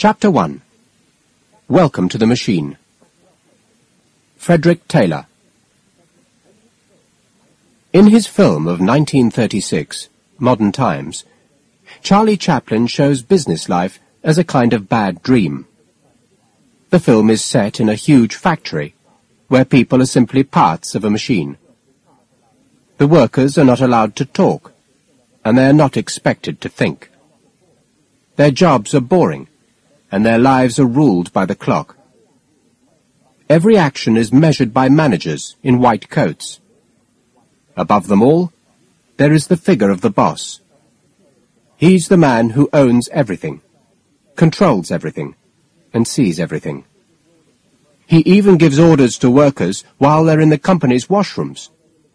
Chapter 1. Welcome to the Machine. Frederick Taylor. In his film of 1936, Modern Times, Charlie Chaplin shows business life as a kind of bad dream. The film is set in a huge factory, where people are simply parts of a machine. The workers are not allowed to talk, and they are not expected to think. Their jobs are boring, and their lives are ruled by the clock. Every action is measured by managers in white coats. Above them all, there is the figure of the boss. He's the man who owns everything, controls everything, and sees everything. He even gives orders to workers while they're in the company's washrooms.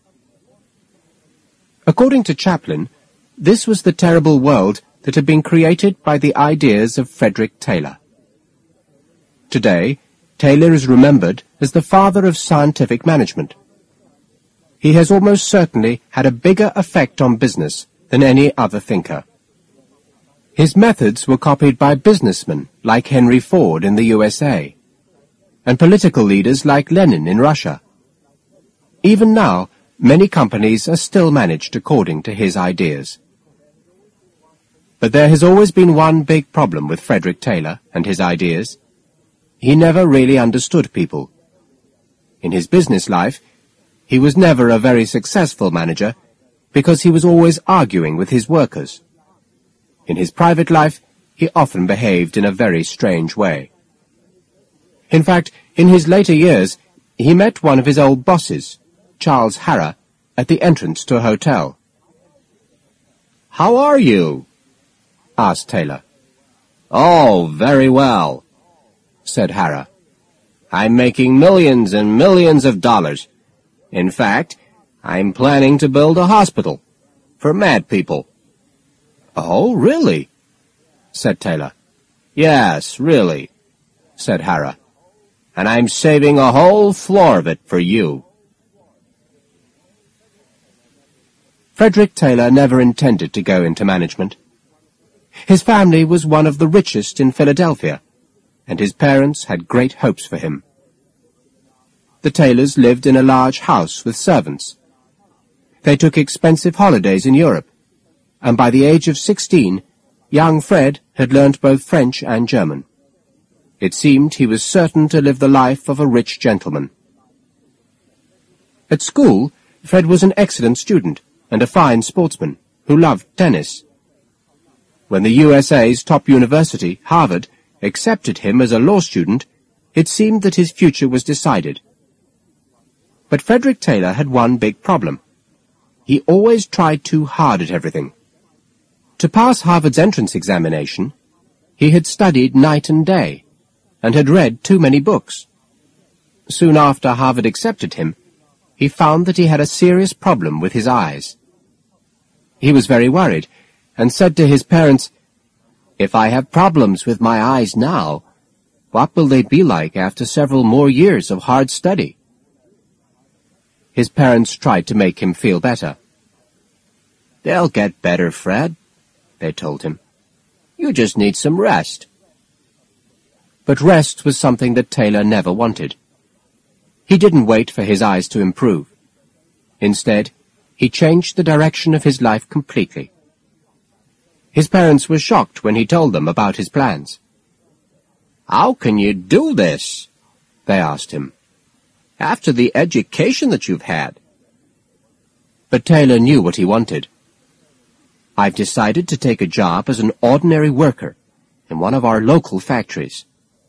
According to Chaplin, this was the terrible world that had been created by the ideas of Frederick Taylor. Today, Taylor is remembered as the father of scientific management. He has almost certainly had a bigger effect on business than any other thinker. His methods were copied by businessmen like Henry Ford in the USA, and political leaders like Lenin in Russia. Even now, many companies are still managed according to his ideas. But there has always been one big problem with Frederick Taylor and his ideas. He never really understood people. In his business life, he was never a very successful manager because he was always arguing with his workers. In his private life, he often behaved in a very strange way. In fact, in his later years, he met one of his old bosses, Charles Harrah, at the entrance to a hotel. "How are you?" asked Taylor. "Oh, very well," said Harrah. "I'm making millions and millions of dollars. In fact, I'm planning to build a hospital for mad people." "Oh, really?" said Taylor. "Yes, really," said Harrah. "And I'm saving a whole floor of it for you." Frederick Taylor never intended to go into management. His family was one of the richest in Philadelphia, and his parents had great hopes for him. The Taylors lived in a large house with servants. They took expensive holidays in Europe, and by the age of 16, young Fred had learnt both French and German. It seemed he was certain to live the life of a rich gentleman. At school, Fred was an excellent student and a fine sportsman who loved tennis. When the USA's top university, Harvard, accepted him as a law student, it seemed that his future was decided. But Frederick Taylor had one big problem. He always tried too hard at everything. To pass Harvard's entrance examination, he had studied night and day, and had read too many books. Soon after Harvard accepted him, he found that he had a serious problem with his eyes. He was very worried, and said to his parents, "If I have problems with my eyes now, what will they be like after several more years of hard study?" His parents tried to make him feel better. "They'll get better, Fred," they told him. "You just need some rest." But rest was something that Taylor never wanted. He didn't wait for his eyes to improve. Instead, he changed the direction of his life completely. His parents were shocked when he told them about his plans. "How can you do this?" they asked him. "After the education that you've had." But Taylor knew what he wanted. "I've decided to take a job as an ordinary worker in one of our local factories."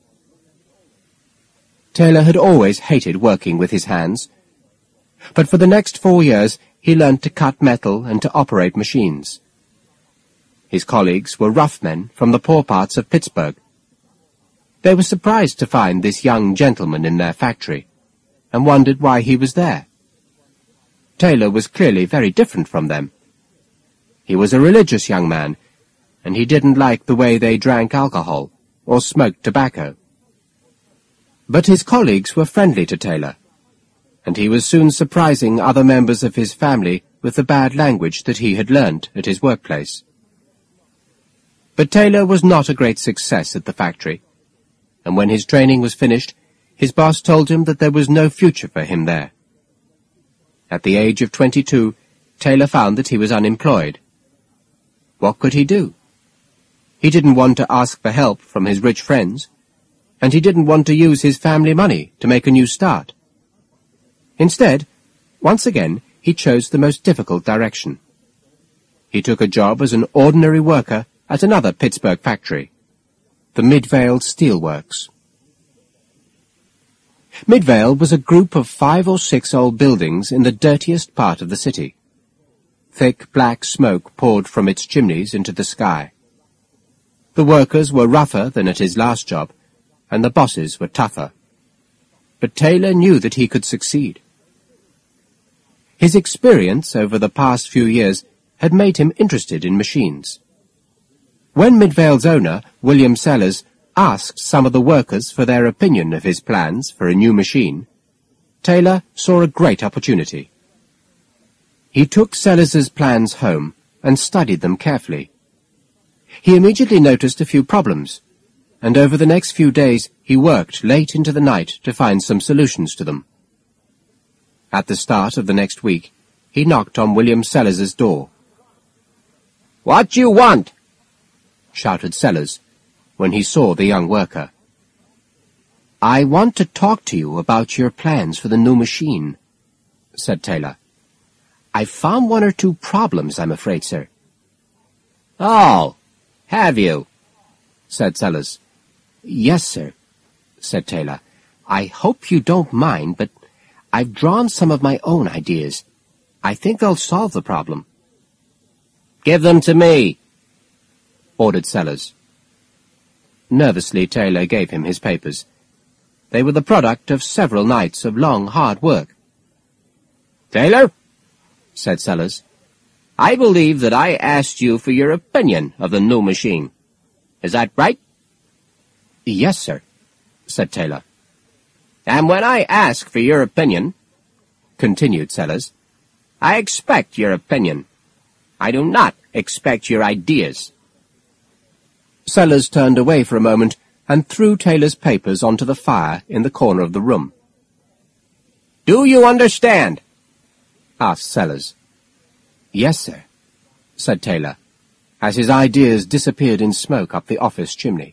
Taylor had always hated working with his hands, but for the next 4 years he learned to cut metal and to operate machines. His colleagues were rough men from the poor parts of Pittsburgh. They were surprised to find this young gentleman in their factory, and wondered why he was there. Taylor was clearly very different from them. He was a religious young man, and he didn't like the way they drank alcohol or smoked tobacco. But his colleagues were friendly to Taylor, and he was soon surprising other members of his family with the bad language that he had learnt at his workplace. But Taylor was not a great success at the factory, and when his training was finished, his boss told him that there was no future for him there. At the age of 22, Taylor found that he was unemployed. What could he do? He didn't want to ask for help from his rich friends, and he didn't want to use his family money to make a new start. Instead, once again, he chose the most difficult direction. He took a job as an ordinary worker at another Pittsburgh factory, the Midvale Steel Works. Midvale was a group of 5 or 6 old buildings in the dirtiest part of the city. Thick black smoke poured from its chimneys into the sky. The workers were rougher than at his last job, and the bosses were tougher. But Taylor knew that he could succeed. His experience over the past few years had made him interested in machines. When Midvale's owner, William Sellers, asked some of the workers for their opinion of his plans for a new machine, Taylor saw a great opportunity. He took Sellers's plans home and studied them carefully. He immediately noticed a few problems, and over the next few days he worked late into the night to find some solutions to them. At the start of the next week, he knocked on William Sellers's door. "What you want?" shouted Sellers when he saw the young worker. "I want to talk to you about your plans for the new machine," said Taylor. "I've found 1 or 2 problems, I'm afraid, sir." "Oh, have you?" said Sellers. "Yes, sir," said Taylor. "I hope you don't mind, but I've drawn some of my own ideas. I think they'll solve the problem." "Give them to me," ordered Sellers. Nervously, Taylor gave him his papers. They were the product of several nights of long, hard work. "Taylor," said Sellers, "I believe that I asked you for your opinion of the new machine. Is that right?" "Yes, sir," said Taylor. "And when I ask for your opinion," continued Sellers, "I expect your opinion. I do not expect your ideas." Sellers turned away for a moment and threw Taylor's papers onto the fire in the corner of the room. "Do you understand?" asked Sellers. "Yes, sir," said Taylor, as his ideas disappeared in smoke up the office chimney.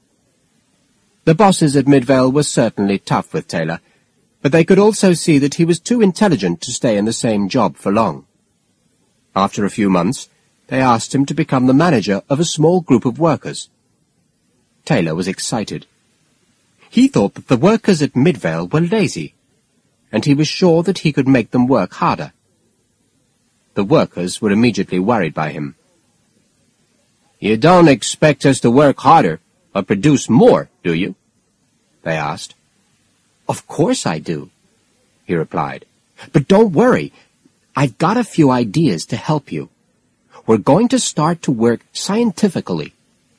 The bosses at Midvale were certainly tough with Taylor, but they could also see that he was too intelligent to stay in the same job for long. After a few months, they asked him to become the manager of a small group of workers. Taylor was excited. He thought that the workers at Midvale were lazy, and he was sure that he could make them work harder. The workers were immediately worried by him. "You don't expect us to work harder or produce more, do you?" they asked. "Of course I do," he replied. "But don't worry, I've got a few ideas to help you. We're going to start to work scientifically."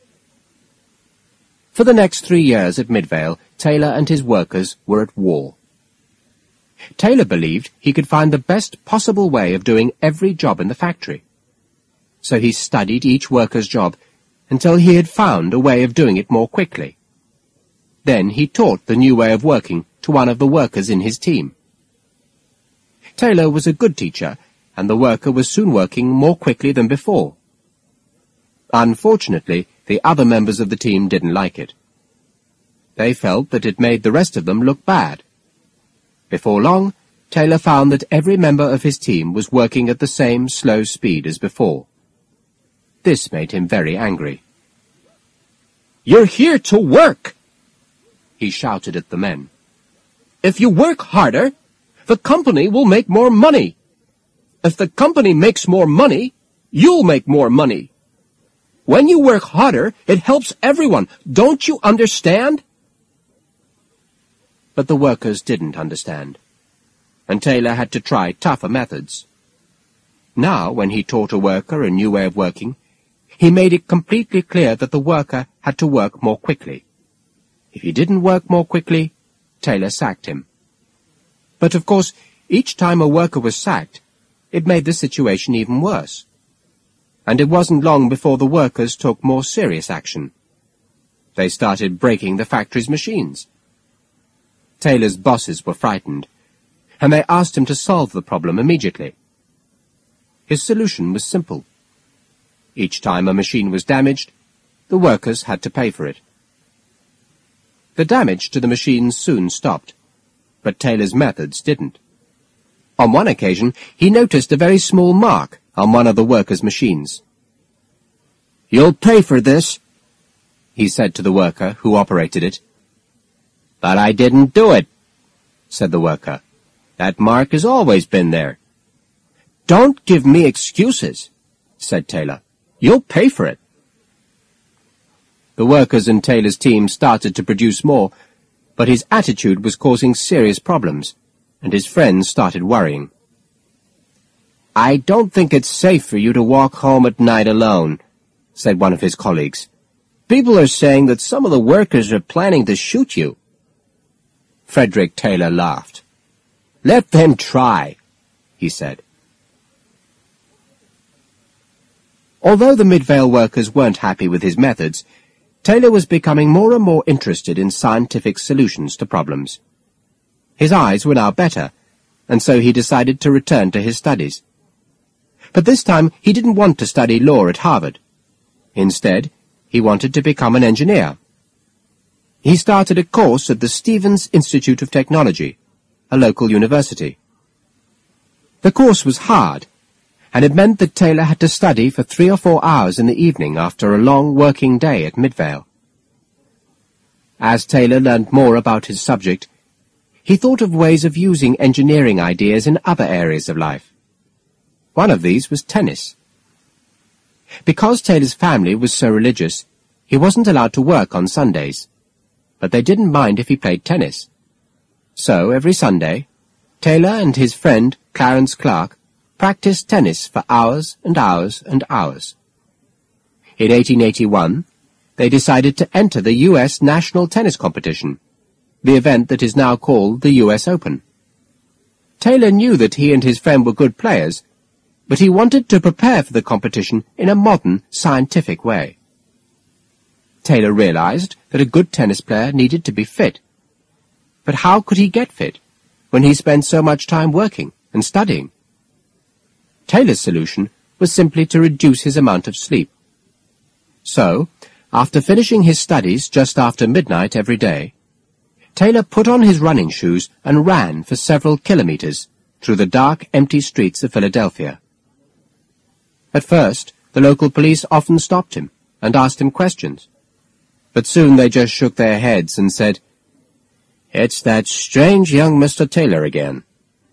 For the next 3 years at Midvale, Taylor and his workers were at war. Taylor believed he could find the best possible way of doing every job in the factory. So he studied each worker's job until he had found a way of doing it more quickly. Then he taught the new way of working to one of the workers in his team. Taylor was a good teacher, and the worker was soon working more quickly than before. Unfortunately, the other members of the team didn't like it. They felt that it made the rest of them look bad. Before long, Taylor found that every member of his team was working at the same slow speed as before. This made him very angry. "You're here to work!" he shouted at the men. "If you work harder, the company will make more money. If the company makes more money, you'll make more money. When you work harder, it helps everyone. Don't you understand?" But the workers didn't understand, and Taylor had to try tougher methods. Now, when he taught a worker a new way of working, he made it completely clear that the worker had to work more quickly. If he didn't work more quickly, Taylor sacked him. But of course, each time a worker was sacked, it made the situation even worse. and it wasn't long before the workers took more serious action. They started breaking the factory's machines. Taylor's bosses were frightened, and they asked him to solve the problem immediately. His solution was simple. Each time a machine was damaged, the workers had to pay for it. The damage to the machines soon stopped, but Taylor's methods didn't. On one occasion, he noticed a very small mark on one of the workers' machines. "You'll pay for this," he said to the worker who operated it. "But I didn't do it," said the worker. "That mark has always been there." "Don't give me excuses," said Taylor. "You'll pay for it." The workers in Taylor's team started to produce more, but his attitude was causing serious problems, and his friends started worrying. "I don't think it's safe for you to walk home at night alone," said one of his colleagues. "People are saying that some of the workers are planning to shoot you." Frederick Taylor laughed. "Let them try," he said. Although the Midvale workers weren't happy with his methods, Taylor was becoming more and more interested in scientific solutions to problems. His eyes were now better, and so he decided to return to his studies. But this time he didn't want to study law at Harvard. Instead, he wanted to become an engineer. He started a course at the Stevens Institute of Technology, a local university. The course was hard, and it meant that Taylor had to study for 3 or 4 hours in the evening after a long working day at Midvale. As Taylor learned more about his subject, he thought of ways of using engineering ideas in other areas of life. One of these was tennis. Because Taylor's family was so religious, he wasn't allowed to work on Sundays, but they didn't mind if he played tennis. So every Sunday, Taylor and his friend Clarence Clark practiced tennis for hours and hours and hours. In 1881, they decided to enter the U.S. National Tennis Competition, the event that is now called the U.S. Open. Taylor knew that he and his friend were good players, but he wanted to prepare for the competition in a modern, scientific way. Taylor realized that a good tennis player needed to be fit. But how could he get fit when he spent so much time working and studying? Taylor's solution was simply to reduce his amount of sleep. So, after finishing his studies just after midnight every day, Taylor put on his running shoes and ran for several kilometers through the dark, empty streets of Philadelphia. At first, the local police often stopped him and asked him questions, but soon they just shook their heads and said, "It's that strange young Mr. Taylor again."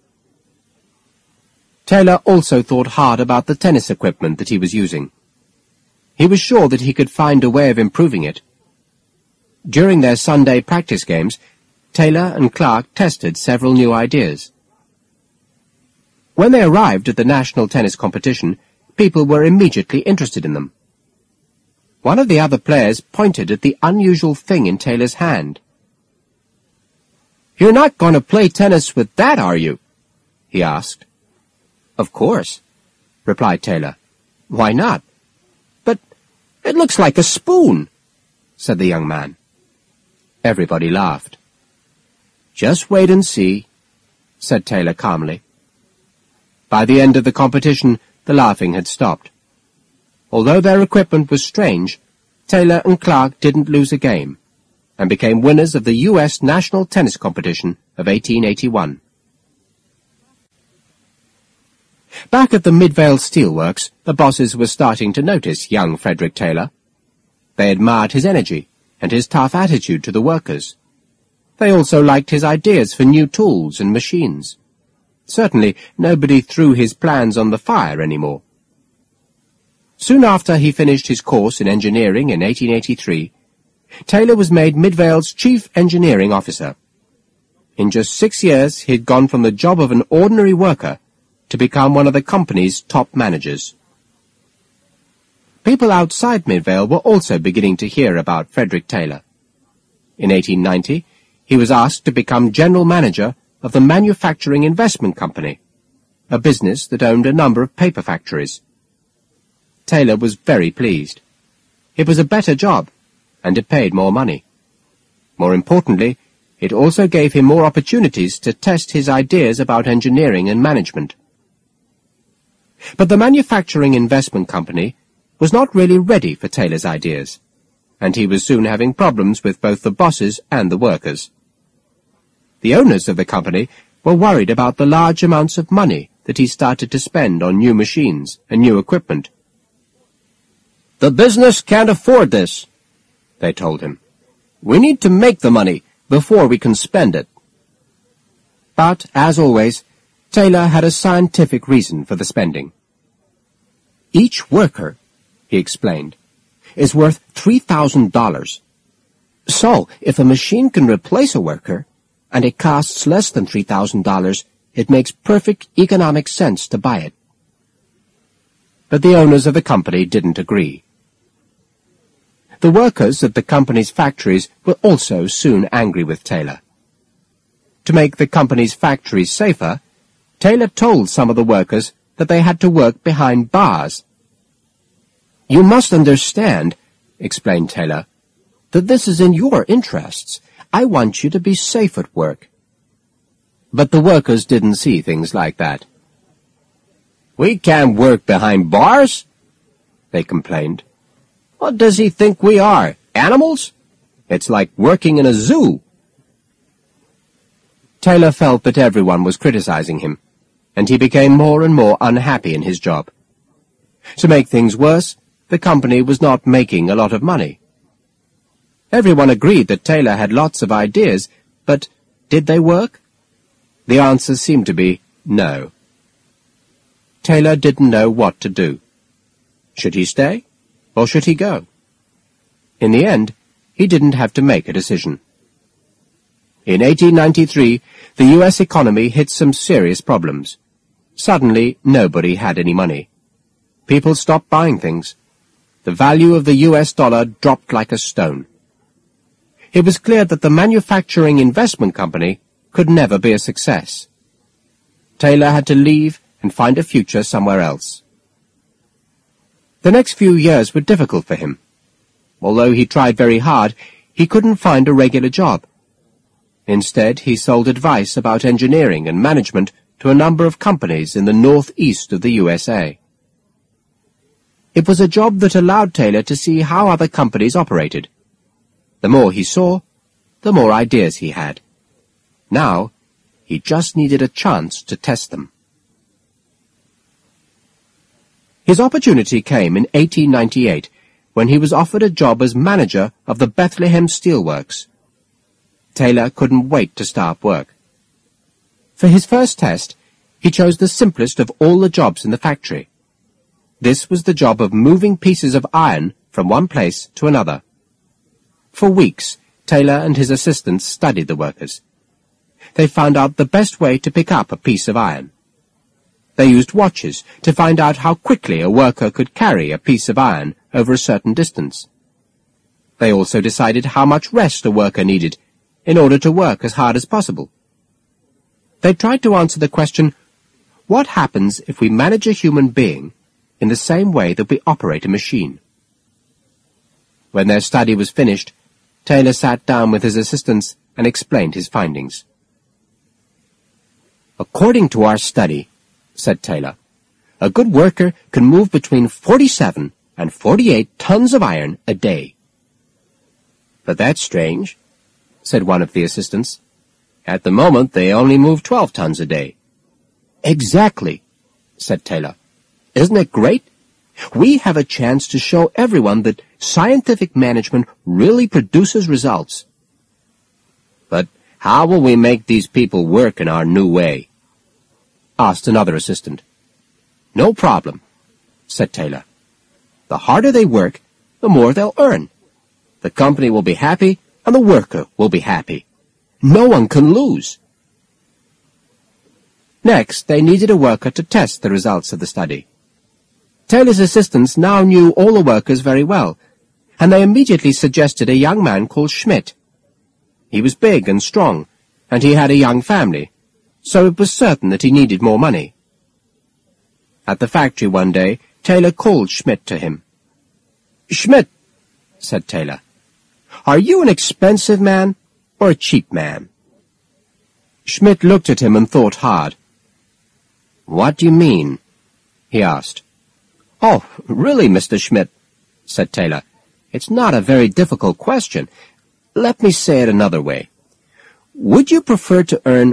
Taylor also thought hard about the tennis equipment that he was using. He was sure that he could find a way of improving it. During their Sunday practice games, Taylor and Clark tested several new ideas. When they arrived at the national tennis competition, people were immediately interested in them. One of the other players pointed at the unusual thing in Taylor's hand. "You're not going to play tennis with that, are you?" he asked. "Of course," replied Taylor. "Why not?" "But it looks like a spoon," said the young man. Everybody laughed. "Just wait and see," said Taylor calmly. By the end of the competition, the laughing had stopped. Although their equipment was strange, Taylor and Clark didn't lose a game, and became winners of the U.S. National Tennis Competition of 1881. Back at the Midvale Steelworks, the bosses were starting to notice young Frederick Taylor. They admired his energy and his tough attitude to the workers. They also liked his ideas for new tools and machines. Certainly, nobody threw his plans on the fire anymore. Soon after he finished his course in engineering in 1883, Taylor was made Midvale's chief engineering officer. In just 6 years, he had gone from the job of an ordinary worker to become one of the company's top managers. People outside Midvale were also beginning to hear about Frederick Taylor. In 1890, he was asked to become general manager of the Manufacturing Investment Company, a business that owned a number of paper factories. Taylor was very pleased. It was a better job, and it paid more money. More importantly, it also gave him more opportunities to test his ideas about engineering and management. But the manufacturing investment company was not really ready for Taylor's ideas, and he was soon having problems with both the bosses and the workers. The owners of the company were worried about the large amounts of money that he started to spend on new machines and new equipment. "The business can't afford this," they told him. "We need to make the money before we can spend it." But, as always, Taylor had a scientific reason for the spending. "Each worker," he explained, "is worth $3,000. So, if a machine can replace a worker, and it costs less than $3,000, it makes perfect economic sense to buy it." But the owners of the company didn't agree. The workers at the company's factories were also soon angry with Taylor. To make the company's factories safer, Taylor told some of the workers that they had to work behind bars. "You must understand," explained Taylor, "that this is in your interests. I want you to be safe at work." But the workers didn't see things like that. "We can't work behind bars," they complained. "What does he think we are, animals? It's like working in a zoo." Taylor felt that everyone was criticizing him, and he became more and more unhappy in his job. To make things worse, the company was not making a lot of money. Everyone agreed that Taylor had lots of ideas, but did they work? The answer seemed to be no. Taylor didn't know what to do. Should he stay, or should he go? In the end, he didn't have to make a decision. In 1893, the U.S. economy hit some serious problems. Suddenly, nobody had any money. People stopped buying things. The value of the U.S. dollar dropped like a stone. It was clear that the manufacturing investment company could never be a success. Taylor had to leave and find a future somewhere else. The next few years were difficult for him. Although he tried very hard, he couldn't find a regular job. Instead, he sold advice about engineering and management to a number of companies in the northeast of the USA. It was a job that allowed Taylor to see how other companies operated. The more he saw, the more ideas he had. Now, he just needed a chance to test them. His opportunity came in 1898, when he was offered a job as manager of the Bethlehem Steel Works. Taylor couldn't wait to start work. For his first test, he chose the simplest of all the jobs in the factory. This was the job of moving pieces of iron from one place to another. For weeks, Taylor and his assistants studied the workers. They found out the best way to pick up a piece of iron. They used watches to find out how quickly a worker could carry a piece of iron over a certain distance. They also decided how much rest a worker needed in order to work as hard as possible. They tried to answer the question, what happens if we manage a human being in the same way that we operate a machine? When their study was finished, Taylor sat down with his assistants and explained his findings. "According to our study," said Taylor, "a good worker can move between 47 and 48 tons of iron a day." "But that's strange," said one of the assistants. "At the moment, they only move 12 tons a day." "Exactly," said Taylor. "Isn't it great? We have a chance to show everyone that scientific management really produces results." "But how will we make these people work in our new way?" asked another assistant. "No problem," said Taylor. "The harder they work, the more they'll earn. The company will be happy, and the worker will be happy. No one can lose." Next, they needed a worker to test the results of the study. Taylor's assistants now knew all the workers very well, and they immediately suggested a young man called Schmidt. He was big and strong, and he had a young family, so it was certain that he needed more money. At the factory one day, Taylor called Schmidt to him. "Schmidt," said Taylor, "are you an expensive man or a cheap man?" Schmidt looked at him and thought hard. "What do you mean?" he asked. "Oh, really, Mr. Schmidt," said Taylor, "it's not a very difficult question. Let me say it another way. Would you prefer to earn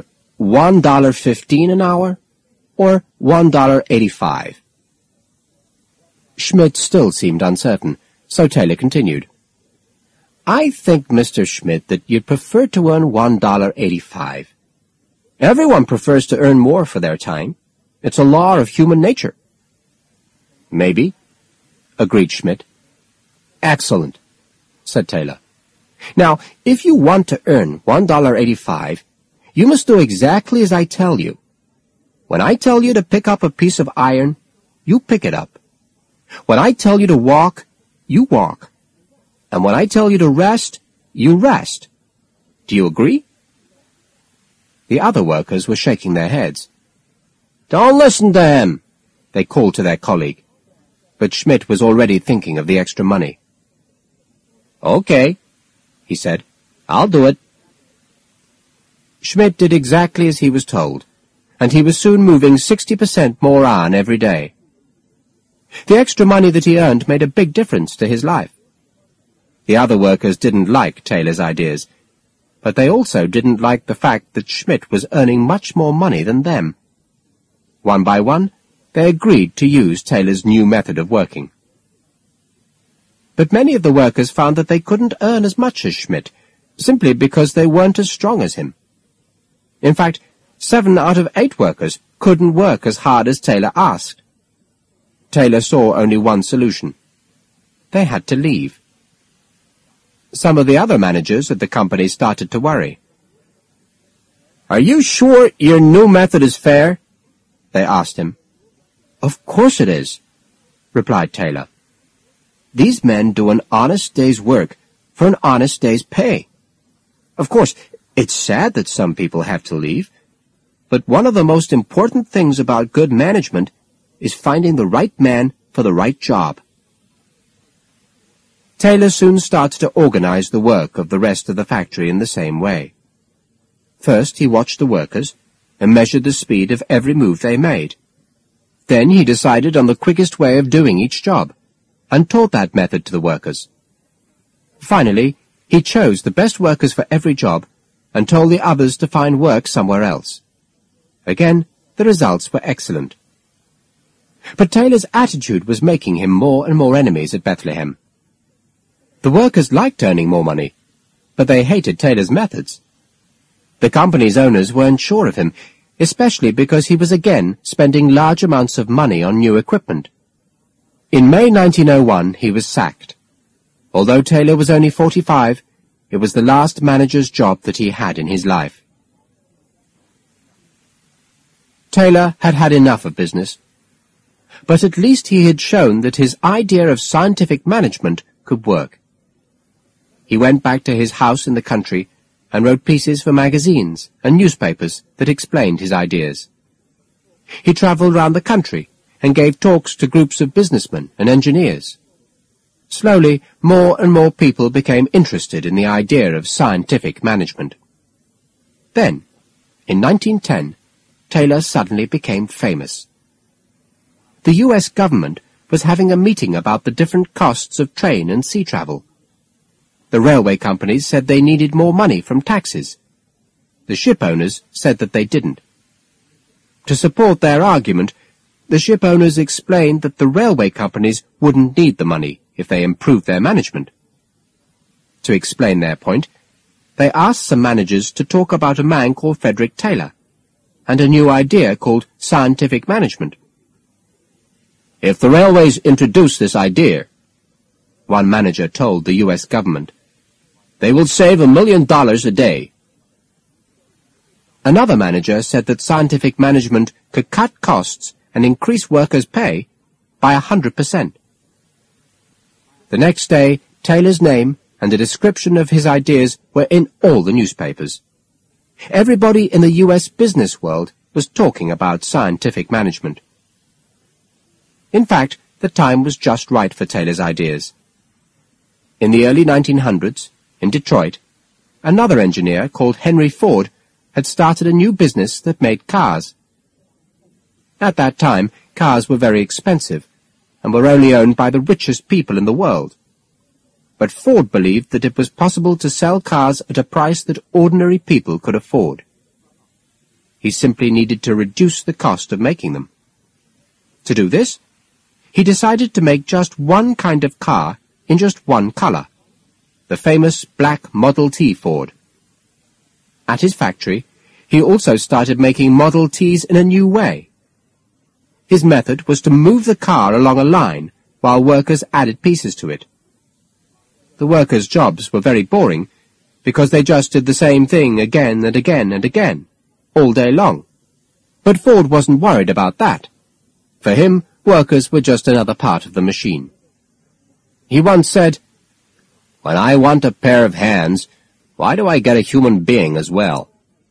$1.15 an hour or $1.85? Schmidt still seemed uncertain, so Taylor continued. "I think, Mr. Schmidt, that you'd prefer to earn $1.85. Everyone prefers to earn more for their time. It's a law of human nature." "Maybe," agreed Schmidt. "Excellent," said Taylor. "Now, if you want to earn $1.85, you must do exactly as I tell you. When I tell you to pick up a piece of iron, you pick it up. When I tell you to walk, you walk. And when I tell you to rest, you rest. Do you agree?" The other workers were shaking their heads. "Don't listen to him," they called to their colleague. But Schmidt was already thinking of the extra money. "Okay," he said, "I'll do it." Schmidt did exactly as he was told, and he was soon moving 60% more on every day. The extra money that he earned made a big difference to his life. The other workers didn't like Taylor's ideas, but they also didn't like the fact that Schmidt was earning much more money than them. One by one, they agreed to use Taylor's new method of working. But many of the workers found that they couldn't earn as much as Schmidt, simply because they weren't as strong as him. In fact, 7 out of 8 workers couldn't work as hard as Taylor asked. Taylor saw only one solution. They had to leave. Some of the other managers at the company started to worry. "Are you sure your new method is fair?" they asked him. "Of course it is," replied Taylor. "These men do an honest day's work for an honest day's pay. Of course, it's sad that some people have to leave, but one of the most important things about good management is finding the right man for the right job." Taylor soon started to organize the work of the rest of the factory in the same way. First, he watched the workers and measured the speed of every move they made. Then he decided on the quickest way of doing each job, and taught that method to the workers. Finally, he chose the best workers for every job and told the others to find work somewhere else. Again, the results were excellent. But Taylor's attitude was making him more and more enemies at Bethlehem. The workers liked earning more money, but they hated Taylor's methods. The company's owners weren't sure of him, especially because he was again spending large amounts of money on new equipment. In May 1901, he was sacked. Although Taylor was only 45, it was the last manager's job that he had in his life. Taylor had had enough of business, but at least he had shown that his idea of scientific management could work. He went back to his house in the country and wrote pieces for magazines and newspapers that explained his ideas. He traveled around the country and gave talks to groups of businessmen and engineers. Slowly, more and more people became interested in the idea of scientific management. Then, in 1910, Taylor suddenly became famous. The U.S. government was having a meeting about the different costs of train and sea travel. The railway companies said they needed more money from taxes. The ship owners said that they didn't. To support their argument, the ship owners explained that the railway companies wouldn't need the money if they improved their management. To explain their point, they asked some managers to talk about a man called Frederick Taylor and a new idea called scientific management. "If the railways introduce this idea," one manager told the U.S. government, "they will save $1 million a day." Another manager said that scientific management could cut costs and increase workers' pay by 100%. The next day, Taylor's name and a description of his ideas were in all the newspapers. Everybody in the U.S. business world was talking about scientific management. In fact, the time was just right for Taylor's ideas. In the early 1900s, in Detroit, another engineer called Henry Ford had started a new business that made cars. At that time, cars were very expensive and were only owned by the richest people in the world. But Ford believed that it was possible to sell cars at a price that ordinary people could afford. He simply needed to reduce the cost of making them. To do this, he decided to make just one kind of car in just one color, the famous black Model T Ford. At his factory, he also started making Model Ts in a new way. His method was to move the car along a line while workers added pieces to it. The workers' jobs were very boring because they just did the same thing again and again and again, all day long. But Ford wasn't worried about that. For him, workers were just another part of the machine. He once said, "When I want a pair of hands, why do I get a human being as well?"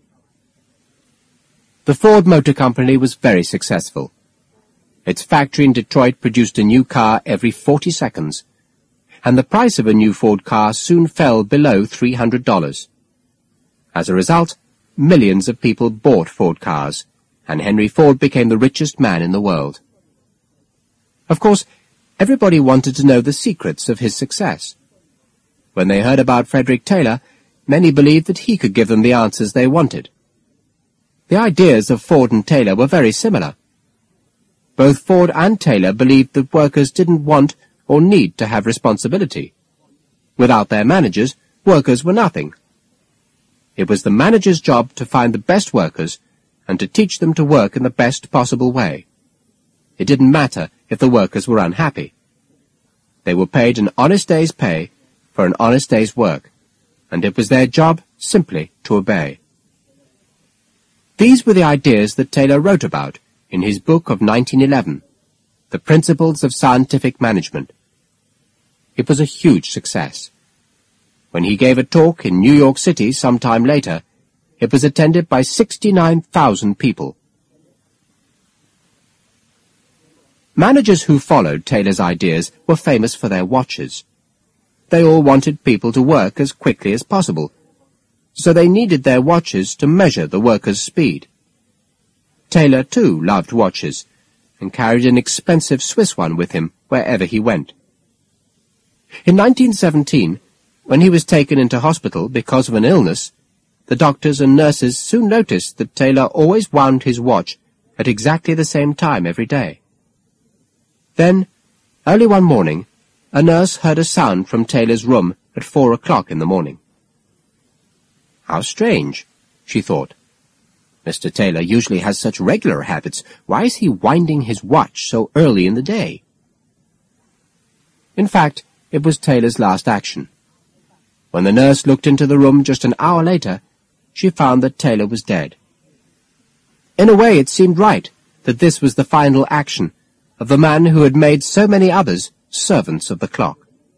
The Ford Motor Company was very successful. Its factory in Detroit produced a new car every 40 seconds, and the price of a new Ford car soon fell below $300. As a result, millions of people bought Ford cars, and Henry Ford became the richest man in the world. Of course, everybody wanted to know the secrets of his success. When they heard about Frederick Taylor, many believed that he could give them the answers they wanted. The ideas of Ford and Taylor were very similar. Both Ford and Taylor believed that workers didn't want or need to have responsibility. Without their managers, workers were nothing. It was the manager's job to find the best workers and to teach them to work in the best possible way. It didn't matter if the workers were unhappy. They were paid an honest day's pay for an honest day's work, and it was their job simply to obey. These were the ideas that Taylor wrote about in his book of 1911, The Principles of Scientific Management. It was a huge success. When he gave a talk in New York City some time later, it was attended by 69,000 people. Managers who followed Taylor's ideas were famous for their watches. They all wanted people to work as quickly as possible, so they needed their watches to measure the workers' speed. Taylor, too, loved watches, and carried an expensive Swiss one with him wherever he went. In 1917, when he was taken into hospital because of an illness, the doctors and nurses soon noticed that Taylor always wound his watch at exactly the same time every day. Then, early one morning, a nurse heard a sound from Taylor's room at 4 o'clock in the morning. "How strange," she thought. "Mr. Taylor usually has such regular habits. Why is he winding his watch so early in the day?" In fact, it was Taylor's last action. When the nurse looked into the room just an hour later, she found that Taylor was dead. In a way, it seemed right that this was the final action of the man who had made so many others servants of the clock.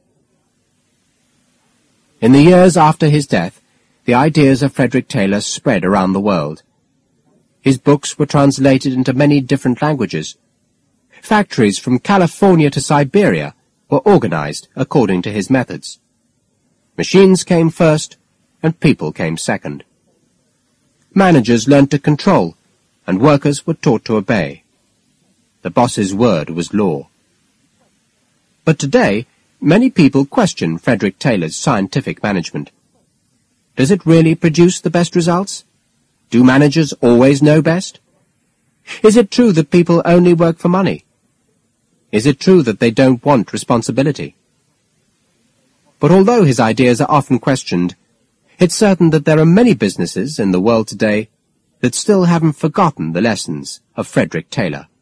In the years after his death, the ideas of Frederick Taylor spread around the world. His books were translated into many different languages. Factories from California to Siberia were organized according to his methods. Machines came first, and people came second. Managers learned to control, and workers were taught to obey. The boss's word was law. But today, many people question Frederick Taylor's scientific management. Does it really produce the best results? Do managers always know best? Is it true that people only work for money? Is it true that they don't want responsibility? But although his ideas are often questioned, it's certain that there are many businesses in the world today that still haven't forgotten the lessons of Frederick Taylor.